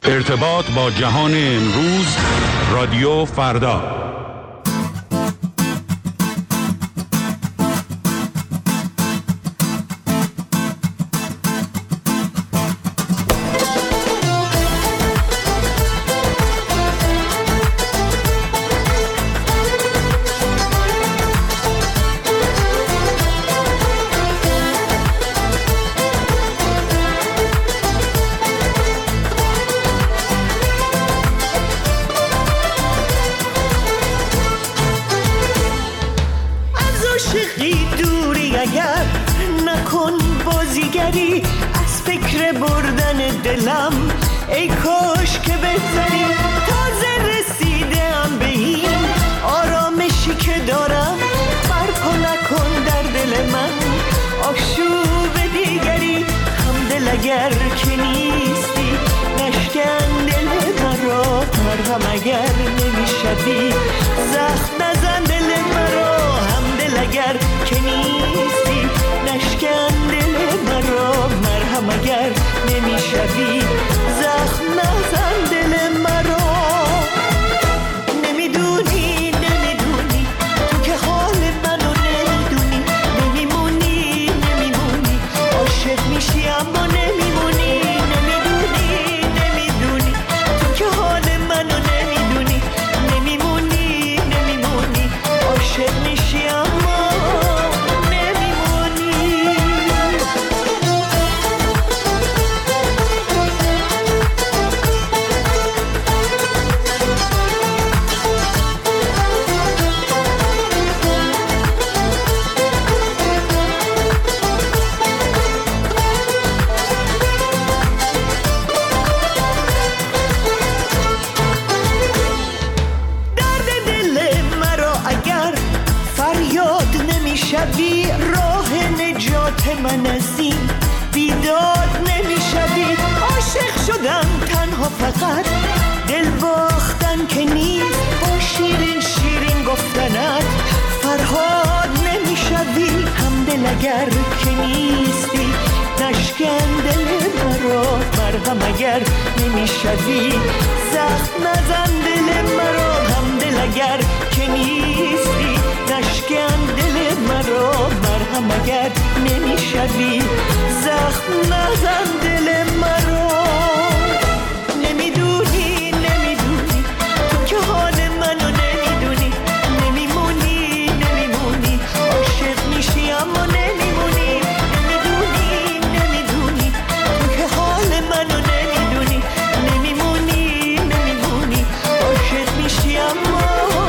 ارتباط با جهان امروز، رادیو فردا. اگر که نیستی نشکن دل مرا، مرهم اگر نمیشدی زخم نزن دل مرا، همدل اگر که نیستی نشکن دل مرا، مرهم اگر نمیشدی زخم نزن دل مرا. نمیدونی تو که حال منو نمیدونی، نمیمونی عاشق میشی اما نمیمونی، نمیدونی تو که حال منو نمیدونی، نمیمونی عاشق میشی اما شبی راه نجات من از این بیداد نمیشوی. عاشق شدم تنها فقط دل باختن که نیست، با شیرین گفتنت فرهاد نمیشوی. همدل اگر که نیستی نشکن دل مرا، مرهم اگر نمیشوی زخم نزن دل مرا، همدل اگر که نیستی نشکن دل مرا، مرهم اگر نمیشوی زخم نزن دل مرا. نمیدونی تو که حال منو نمیدونی، نمیمونی عاشق میشی اما نمیمونی، نمیدونی تو که حال منو نمیدونی، نمیمونی عاشق میشی اما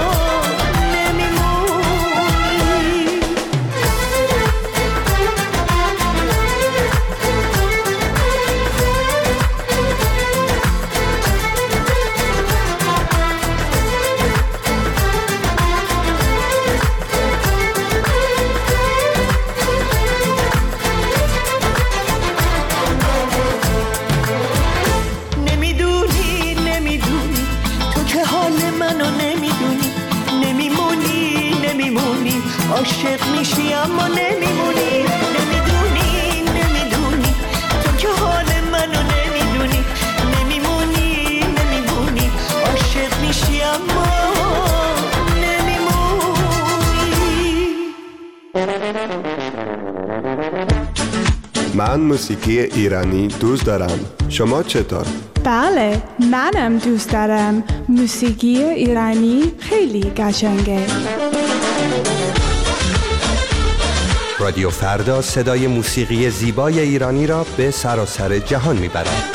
عاشق میشی اما نمیمونی، نمیدونی تو که حال منو نمیدونی، نمیمونی عاشق میشی اما نمیمونی. من موسیقی ایرانی دوست دارم. شما چطور؟ بله، منم دوست دارم. موسیقی ایرانی خیلی قشنگه. رادیو فردا صدای موسیقی زیبای ایرانی را به سراسر جهان میبرد.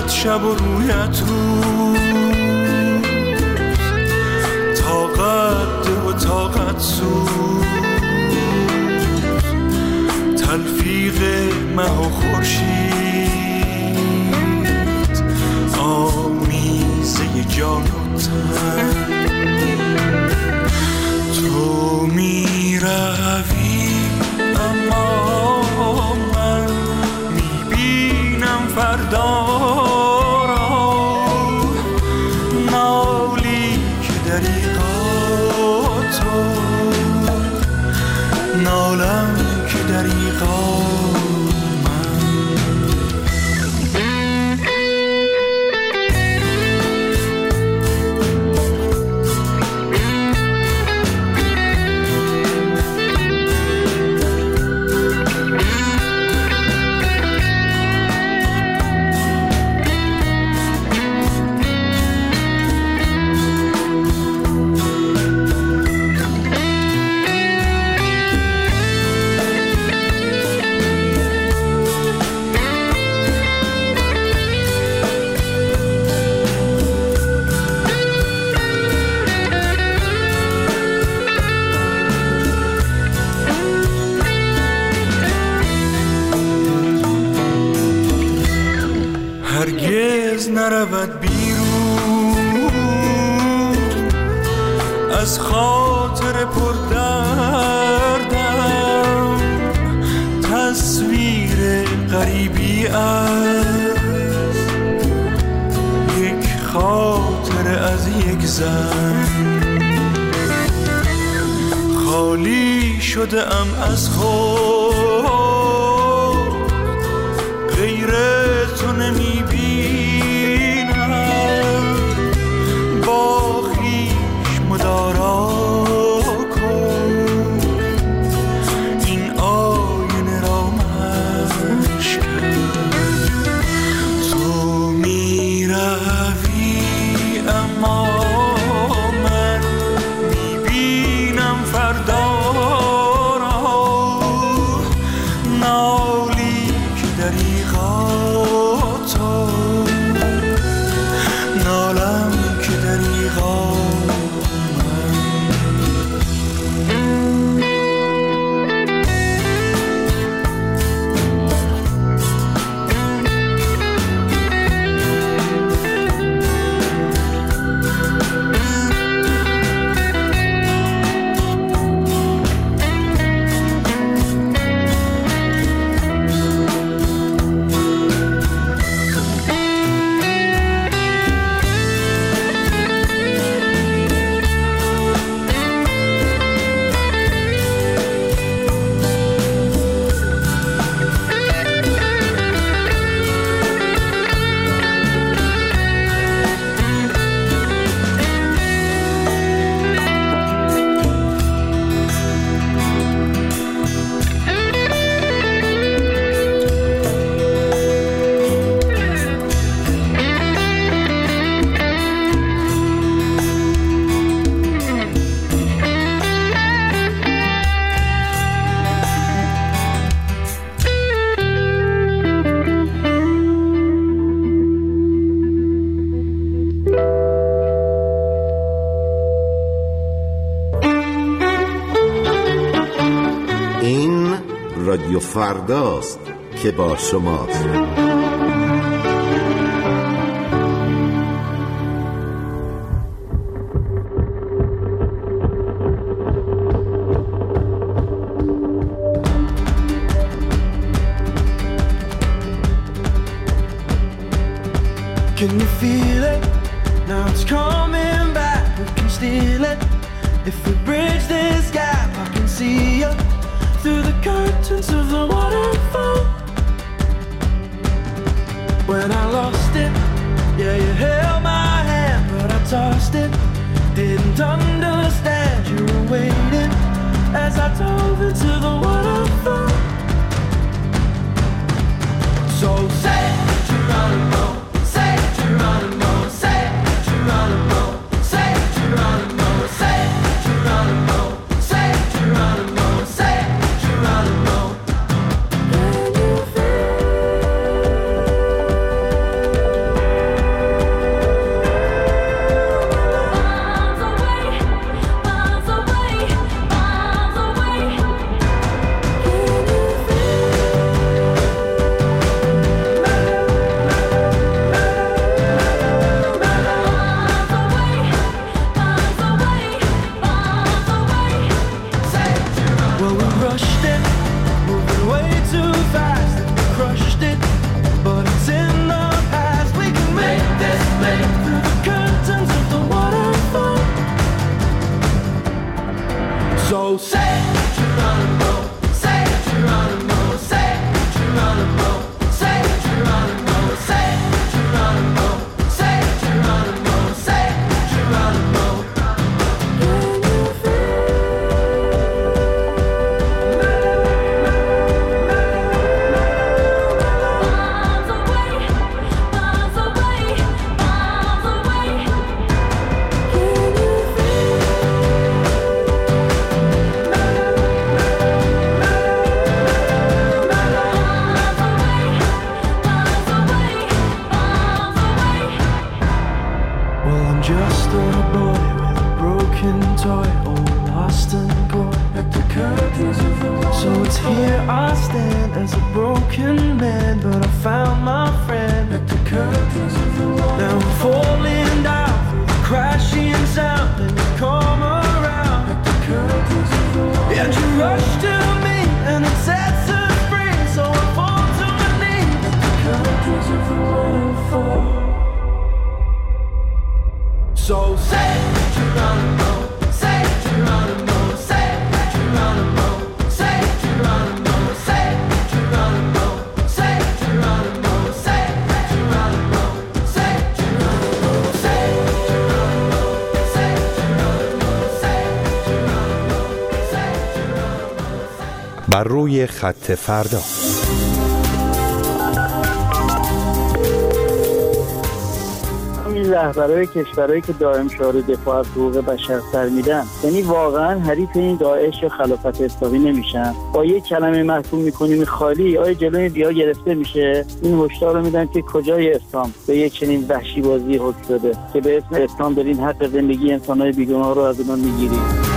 طاقت شب و رویت روز، طاقت ده و طاقت سوز، تلفیق مه و خورشید، آمیزه جان و تن. تو می روی اما من می بینم فردا را، نالی که دریغا تو، نالم که دریغا هرگز نرود بیرون از خاطر پردردم، تصویر غریبی است یک خاطر از یک زن. خالی شده ام از خود، غیر تو نمی بینم، با خویش مدارا کن این آینه را مشکن. تو می روی اما من می بینم فردا را، نالی که دریغا تو، نالم که دریغا رادیو فرداست که با شماست. Can you feel it? Now it's coming back. We can steal it. If we bridge this gap, I can see you through the curtains of the waterfall. When I lost it, yeah, you held my hand, but I tossed it. Didn't understand you were waiting as I dove into the waterfall. So say Geronimo, say Geronimo, say Geronimo, say Geronimo, say Geronimo, say Geronimo, say Geronimo. Can you feel Here I stand as a broken man, but I found my friend at the curtains of the wall. Now I'm falling down through the crashing sound, and you come around at the curtains of the wall. And you rush to me, and it sets us free, so I fall to my knees at the curtains of the waterfall. So say Geronimo, say Geronimo, say Geronimo, say Geronimo, say Geronimo, say Geronimo, say Geronimo, say Geronimo, say Geronimo, say Geronimo, say Geronimo, say Geronimo. بر روی خط فردا. رهبرای کشورهایی که دائم شعار دفاع از حقوق بشر سر میدن، یعنی واقعا حریف این داعش یا خلافت اسلامی نمیشن. با یک کلمه محکوم میکنیم خالی، آیا جلوی بیا گرفته میشه؟ این هشدار رو میدن که کجای اسلام به یک چنین وحشی بازی حکم شده که به اسم اسلام دارین حق زندگی انسانهای بیگناه رو از اونها میگیرید.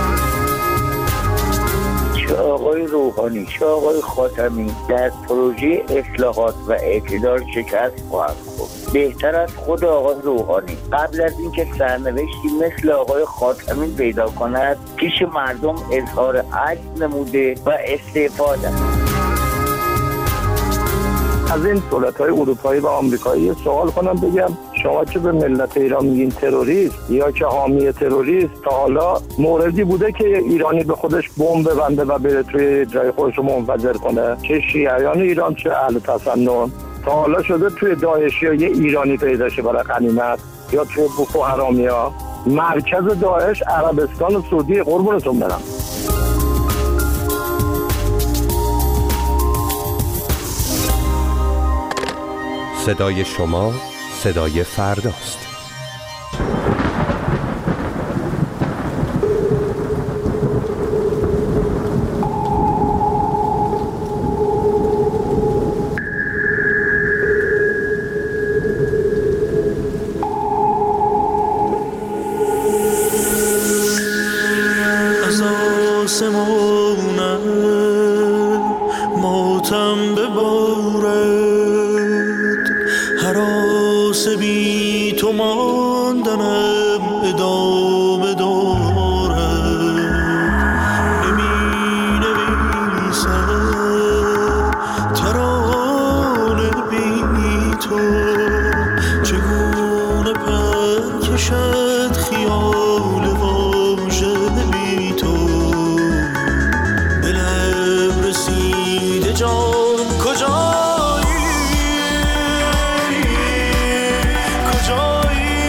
چه آقای روحانی چه آقای خاتمی در پروژه اصلاحات و اعتدال شکست خواهد خورد. بهتر از خود آقای روحانی قبل از اینکه سرنوشتی مثل آقای خاتمی پیدا کند پیش مردم اظهار عجز نموده و استعفاده. از این دولت‌های اروپایی و آمریکایی سوال کنم بگم شما که به ملت ایران میگین تروریست یا که حامی تروریست، تا حالا موردی بوده که ایرانی به خودش بمب ببنده و بره توی جای خودش رو منفجر کنه؟ چه شیعیان ایران چه اهل تسنن. تا حالا شده توی داعشی ها یه ایرانی پیدا شه برای غنیمت یا توی بوکو حرامیا؟ مرکز داعش عربستان و سعودی. قربونتون برم. صدای شما صدای فرداست. از آسمانم ماتم ببارد، هراس بی تو ماندنم ادامه دارد. نمی نویسم ترانه بی تو، چگونه پر کشد خیال واژه بی تو. به لب رسیده جان کجایی، کجایی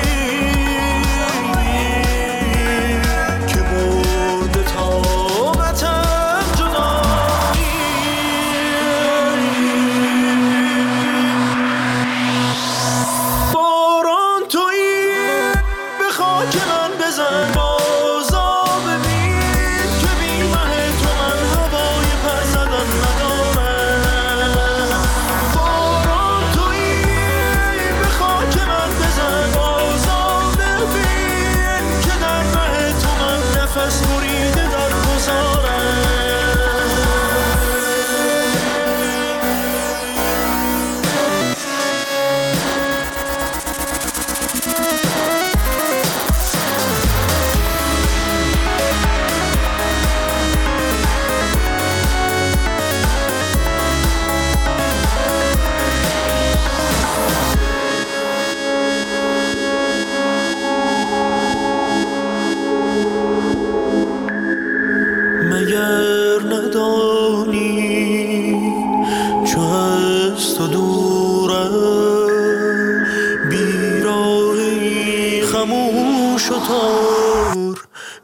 که برده طاقتم جدایی. باران تویی به خاک من بزن، بازا ببین که بی مه تو من هوای پر زدن ندارم. باران تویی به خاک من بزن، بازا ببین که در مه تو من نفس بریده در گذارم. مگر ندانی چو از تو دورم، بیراهی خموش و تار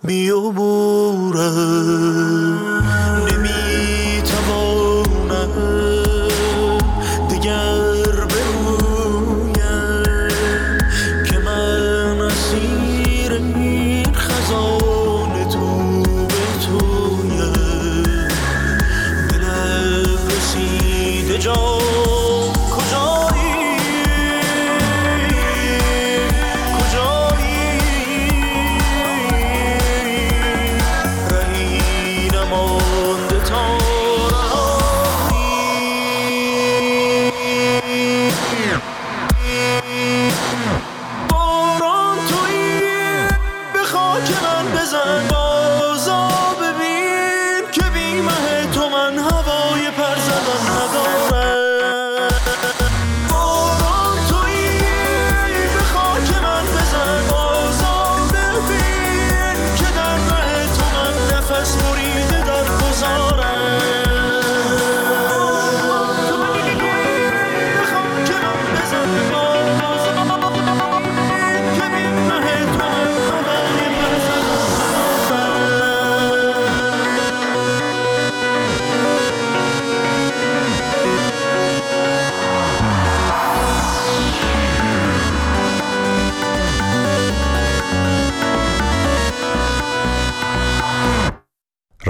بیابورم. نمیتوانم دگر بگویم که من اسیر این خزان تو به تویم. به لب رسیده جان کجایی، کجایی رهی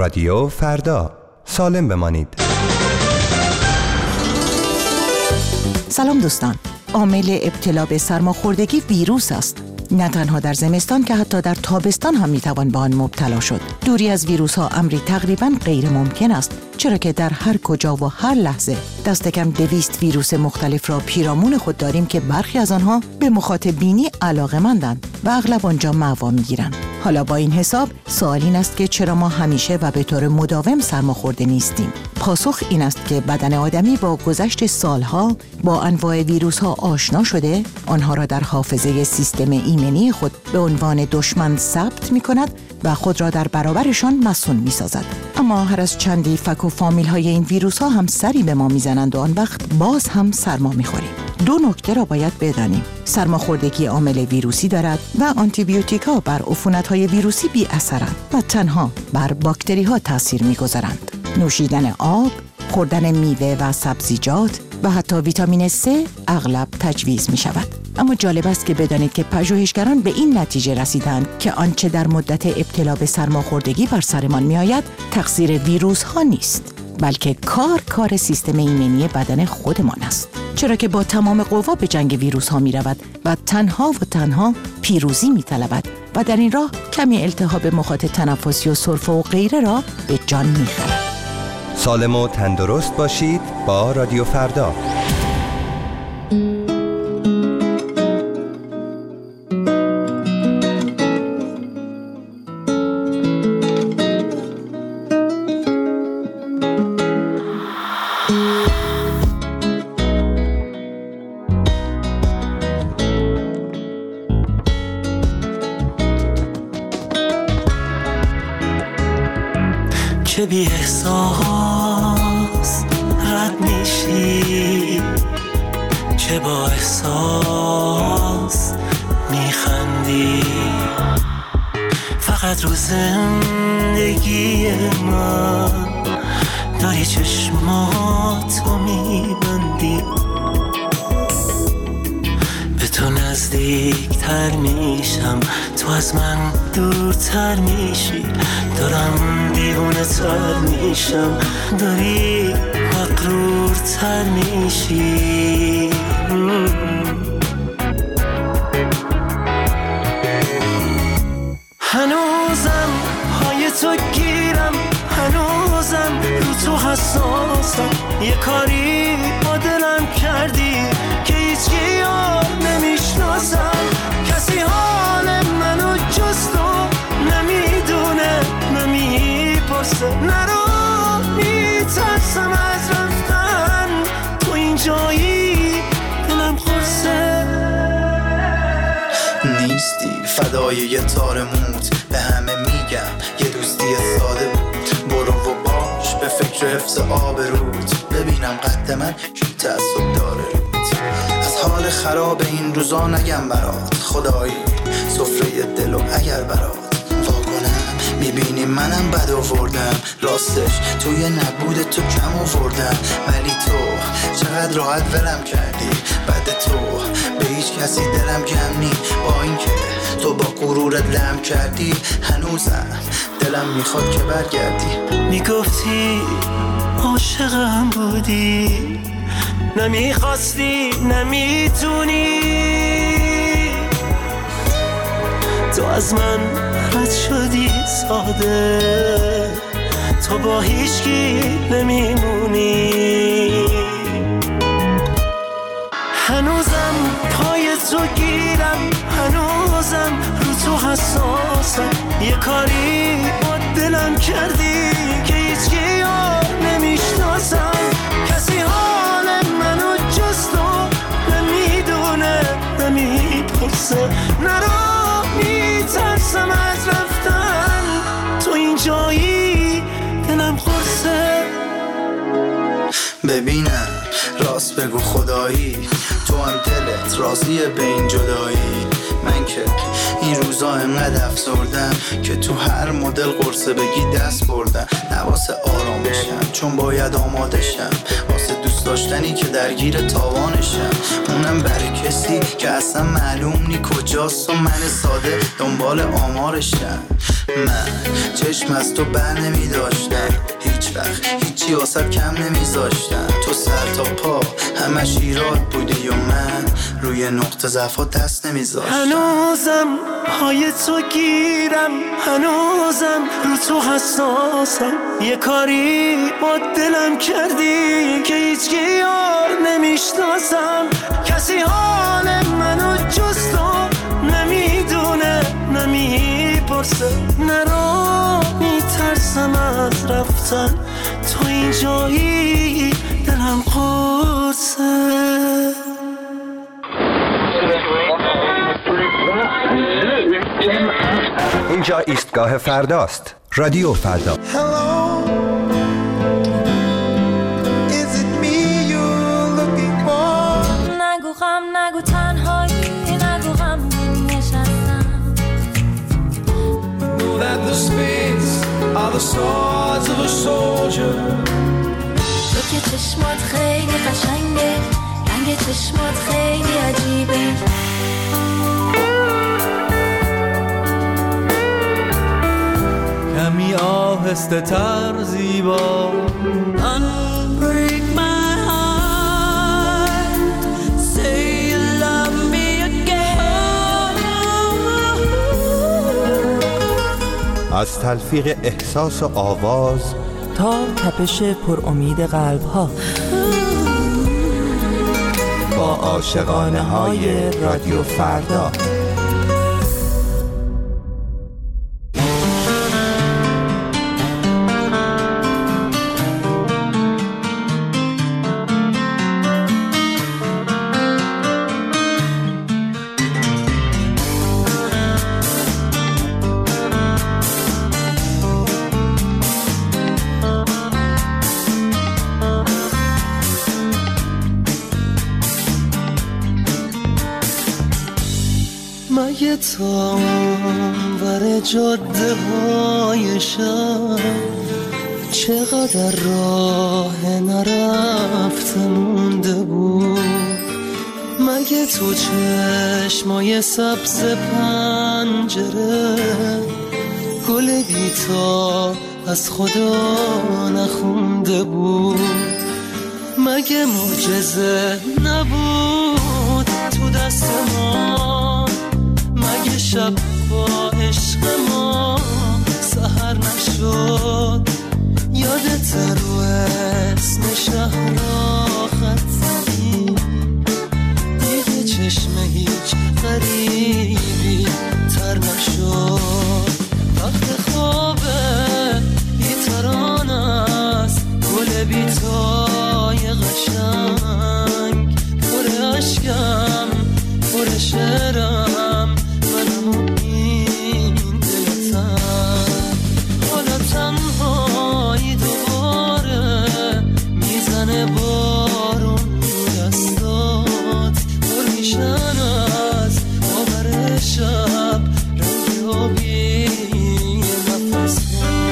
رادیو فردا. سالم بمانید. سلام دوستان. عامل ابتلا به سرماخوردگی ویروس است. نه تنها در زمستان که حتی در تابستان هم میتوان به آن مبتلا شد. دوری از ویروس ها امری تقریبا غیر ممکن است، چرا که در هر کجا و هر لحظه دست کم 200 ویروس مختلف را پیرامون خود داریم که برخی از آنها به مخاطب بینی علاقه‌مندند و اغلب آنجا مأوا میگیرند. حالا با این حساب سوال این است که چرا ما همیشه و به طور مداوم سرماخورده نیستیم؟ پاسخ این است که بدن آدمی با گذشت سالها با انواع ویروس ها آشنا شده، آنها را در حافظه سیستم ایمنی خود به عنوان دشمن ثبت می کند و خود را در برابرشان مسئول می سازد. اما هر از چندی فک و فامیل های این ویروس ها هم سری به ما می زنند و آن وقت باز هم سرما می خوریم. دو نکته را باید بدانیم. سرماخوردگی عامل ویروسی دارد و آنتیبیوتیک ها بر عفونت‌های ویروسی بی اثرند و تنها بر باکتری ها تاثیر می‌گذارند. نوشیدن آب، خوردن میوه و سبزیجات و حتی ویتامین C اغلب تجویز می شود. اما جالب است که بدانید که پژوهشگران به این نتیجه رسیدند که آنچه در مدت ابتلا به سرماخوردگی بر سرمان می آید تقصیر ویروس ها نیست، بلکه کار سیستم ایمنی بدن خودمان است، چرا که با تمام قوا به جنگ ویروس ها می رود و تنها پیروزی می طلبد و در این راه کمی التهاب مخاط تنفسی و سرفه و غیره را به جان می خرد. سالم و تندرست باشید با رادیو فردا. چه بی احساس رد میشی، چه با احساس میخندی، فقط رو زندگی من داری چشماتو میبندی، به تو نزدیکتر میشم، تو از من دورتر میشی، دارم دیوونه تر میشم، داری مغرورتر میشی. هنوزم پای تو گیرم، هنوزم رو تو حساسم، یه کاری با دلم کردی که هیچ یار نمیشناسم، کسی حال منو جز تو نمیدونه، نمیپرسه، نرو میترسم از رفتن، تو اینجایی دلم خورسه. نیستی فدای یه تار موت، به همه میگم یه دوستی ساده بود، برو و باش به فکر حفظ آبروت، ببینم قد من کی تعصب داره روت، از حال خراب این روزا نگم برات، خدایی سفره دلو اگر برات واکنم، میبینی منم بد آوردم، راستش توی نبود تو کم آوردم، ولی تو چقدر راحت ولم کردی، بعد تو به هیچ کسی دلم گم نی، با اینکه تو با غرورت لم کردی، هنوزم دلم میخواد که برگردی. میگفتی عاشقم بودی، نمیخواستی نمیتونی، تو از من رد شدی ساده، تو با هیچکی نمیمونی، هنوزم پای تو گیرم، هنوزم رو تو حساسم، یه کاری با دلم کردی که هیچ یار نمیشناسم، کسی حال منو جز تو نمیدونه، نمیپرسه، نرو میترسم از رفتن، تو اینجایی دلم خورسه. ببینم راست بگو خدایی، تو هم دلت راضیه به این جدایی، من که این روزا انقدر افسردم که تو هر مدل قرصه بگی دست بردم، نه واسه آرامشم چون باید آماده شم، واسه دوست داشتنی که درگیر تاوانشم، اونم برای کسی که اصلا معلوم نی کجاست و من ساده دنبال آمارشم. من چشم از تو بر نمی داشتم، هیچ وقت هیچی واسه کم نمی زاشتم. تو سر تا پا همش ایراد بودی و من روی نقطه ضعفات دست نمی زاشتم. هنوزم پای تو گیرم، هنوزم رو تو حساسم. یه کاری با دلم کردی که هیچ یار نمیشناسم. کسی حال منو جز تو نمیدونه نمیپرسه. نرا میترسم از رفتن، تو اینجایی دلم قرصه. اینجا ایستگاه فرداست. رادیو فردا. نگو غم، نگو تنهایی، نگو غم نشستم. Know that the spades are the swords of a soldier. تو که چشمات خیلی قشنگه، رنگ چشمات خیلی عجیبه. کمی آهسته تر زیبا. Unbreak my heart, say you love me again. از تلفیق احساس و آواز تا تپش پر امید قلب ها، با عاشقانه های رادیو فردا. مگه تا اونور جاده های شب چقدر راه نرفته مونده بود. مگه تو چشمای سبز پنجره گل بیتا از خدا نخونده بود. مگه معجزه نبود تو دست ما؟ مگه شب با عشق ما سحر نشد؟ یادت رو اسم شهر خط زدی دیگه چشم هیچ غریبی تر نشد. وقت خوابه بیتران است گل بیتای قشنگ، پر عشقم پر شعرم منم این دلتم. حالا تنهایی دوباره میزنه بارون دستات، پر میشن از باور شب رنگ آبی نفس.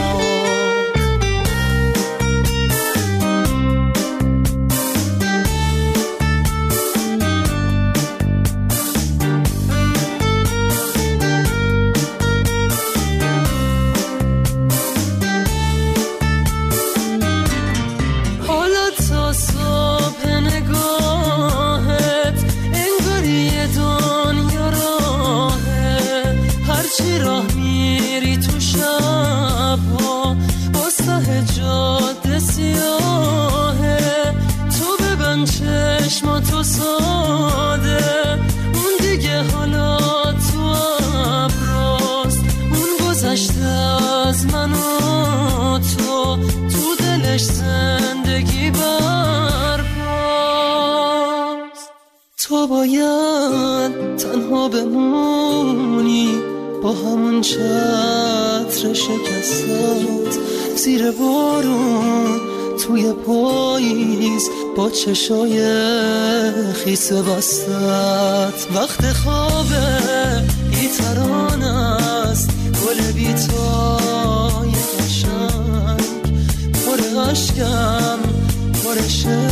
تو ساده اون دیگه حالا تو ابراست، اون گذشته از من و تو دلش زندگی برپاست. تو باید تنها بمونی با همون چتر شکستت زیر بارون توی پاییز با چشای خیس بستت. وقت خوابه بیتران است گل بیتای قشنگ، پر عشقم پر شعرم